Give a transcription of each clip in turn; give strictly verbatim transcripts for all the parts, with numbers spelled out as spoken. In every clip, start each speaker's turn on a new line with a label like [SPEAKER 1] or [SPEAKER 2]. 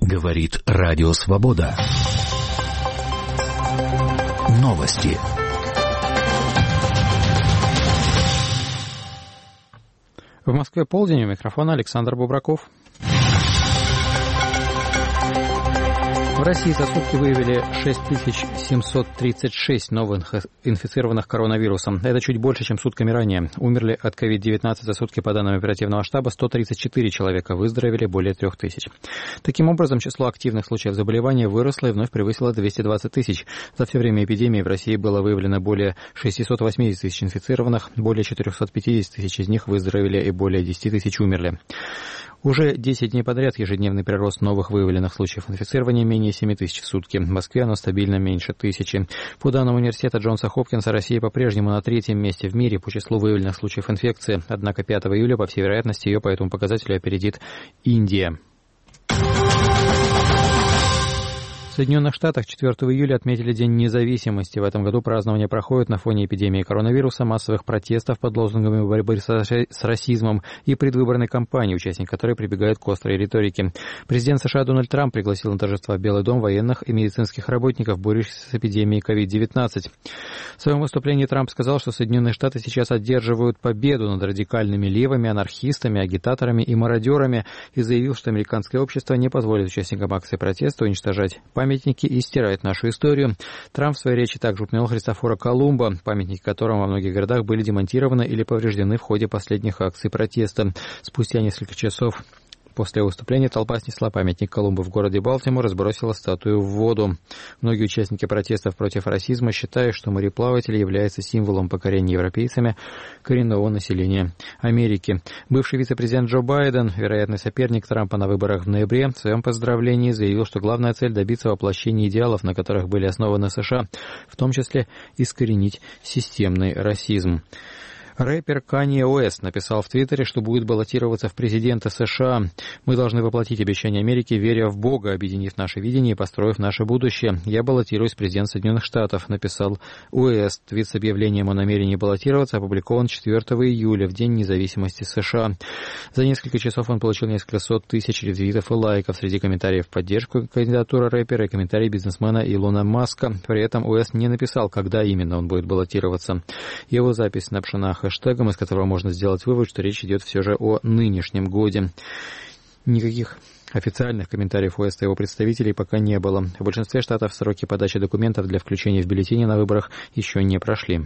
[SPEAKER 1] Говорит Радио Свобода. Новости.
[SPEAKER 2] В Москве полдень, у микрофона Александр Бубраков. В России за сутки выявили шесть тысяч семьсот тридцать шесть новых инфицированных коронавирусом. Это чуть больше, чем сутками ранее. Умерли от ковид девятнадцать за сутки, по данным оперативного штаба, сто тридцать четыре человека, выздоровели более трех тысяч. Таким образом, число активных случаев заболевания выросло и вновь превысило двести двадцать тысяч. За все время эпидемии в России было выявлено более шестьсот восемьдесят тысяч инфицированных, более четыреста пятьдесят тысяч из них выздоровели и более десять тысяч умерли. Уже десять дней подряд ежедневный прирост новых выявленных случаев инфицирования менее семи тысяч в сутки. В Москве оно стабильно меньше тысячи. По данным университета Джонса Хопкинса, Россия по-прежнему на третьем месте в мире по числу выявленных случаев инфекции. Однако пятого июля, по всей вероятности, ее по этому показателю опередит Индия. В Соединенных Штатах четвёртого июля отметили День независимости. В этом году празднование проходит на фоне эпидемии коронавируса, массовых протестов под лозунгами борьбы с расизмом и предвыборной кампании, участники которой прибегают к острой риторике. Президент США Дональд Трамп пригласил на торжество в Белый дом военных и медицинских работников, борющихся с эпидемией ковид девятнадцать. В своем выступлении Трамп сказал, что Соединенные Штаты сейчас одерживают победу над радикальными левыми, анархистами, агитаторами и мародерами, и заявил, что американское общество не позволит участникам акции протеста уничтожать памятники и стирает нашу историю. Трамп в своей речи также упомянул Христофора Колумба, памятники которому во многих городах были демонтированы или повреждены в ходе последних акций протеста. Спустя несколько часов после выступления толпа снесла памятник Колумбу в городе Балтимор и сбросила статую в воду. Многие участники протестов против расизма считают, что мореплаватель является символом покорения европейцами коренного населения Америки. Бывший вице-президент Джо Байден, вероятный соперник Трампа на выборах в ноябре, в своем поздравлении заявил, что главная цель — добиться воплощения идеалов, на которых были основаны США, в том числе искоренить системный расизм. Рэпер Канье Уэст написал в Твиттере, что будет баллотироваться в президенты США. «Мы должны воплотить обещания Америки, веря в Бога, объединив наше видение и построив наше будущее. Я баллотируюсь в президент Соединенных Штатов», — написал Уэст. Твит с объявлением о намерении баллотироваться опубликован четвёртого июля, в День независимости США. За несколько часов он получил несколько сот тысяч ретвитов и лайков. Среди комментариев в поддержку кандидатуры рэпера и комментарии бизнесмена Илона Маска. При этом Уэст не написал, когда именно он будет баллотироваться. Его запись снабжена хэштегом, из которого можно сделать вывод, что речь идет все же о нынешнем годе. Никаких официальных комментариев Уэста и его представителей пока не было. В большинстве штатов сроки подачи документов для включения в бюллетени на выборах еще не прошли.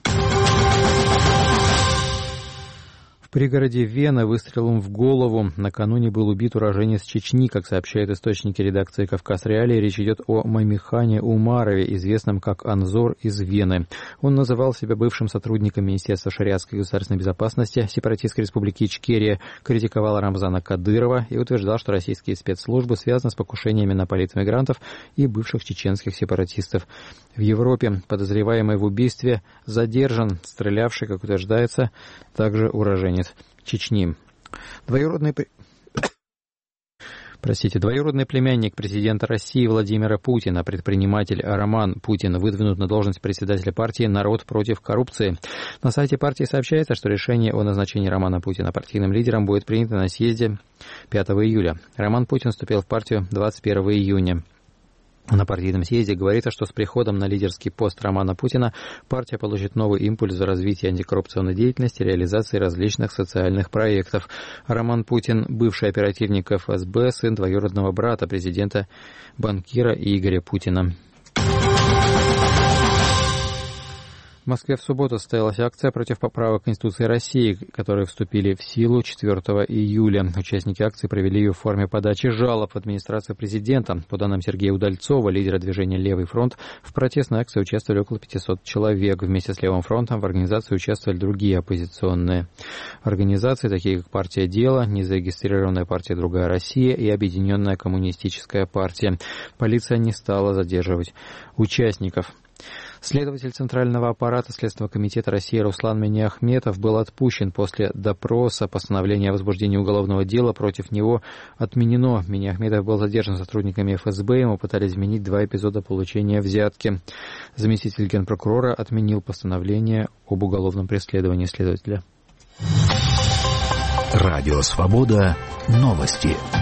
[SPEAKER 2] В пригороде Вены выстрелом в голову накануне был убит уроженец Чечни, как сообщают источники редакции «Кавказ Реалии». Речь идет о Мамихане Умарове, известном как Анзор из Вены. Он называл себя бывшим сотрудником Министерства шариатской и государственной безопасности Сепаратистской республики Ичкерия, критиковал Рамзана Кадырова и утверждал, что российские спецслужбы связаны с покушениями на политмигрантов и бывших чеченских сепаратистов. В Европе подозреваемый в убийстве задержан, стрелявший, как утверждается, также уроженец Чечни. Двоюродный... Простите, двоюродный племянник президента России Владимира Путина, предприниматель Роман Путин, выдвинут на должность председателя партии «Народ против коррупции». На сайте партии сообщается, что решение о назначении Романа Путина партийным лидером будет принято на съезде пятого июля. Роман Путин вступил в партию двадцать первого июня. На партийном съезде говорится, что с приходом на лидерский пост Романа Путина партия получит новый импульс в развитии антикоррупционной деятельности и реализации различных социальных проектов. Роман Путин – бывший оперативник эф эс бэ, сын двоюродного брата президента банкира Игоря Путина. В Москве в субботу состоялась акция против поправок Конституции России, которые вступили в силу четвёртого июля. Участники акции провели ее в форме подачи жалоб в администрацию президента. По данным Сергея Удальцова, лидера движения «Левый фронт», в протестной акции участвовали около пятисот человек. Вместе с «Левым фронтом» в организации участвовали другие оппозиционные организации, такие как «Партия Дела», незарегистрированная партия «Другая Россия» и Объединенная коммунистическая партия. Полиция не стала задерживать участников. Следователь Центрального аппарата Следственного комитета России Руслан Миниахметов был отпущен после допроса. Постановление о возбуждении уголовного дела против него отменено. Миниахметов был задержан сотрудниками эф эс бэ. Ему пытались вменить два эпизода получения взятки. Заместитель генпрокурора отменил постановление об уголовном преследовании следователя.
[SPEAKER 1] Радио «Свобода». Новости.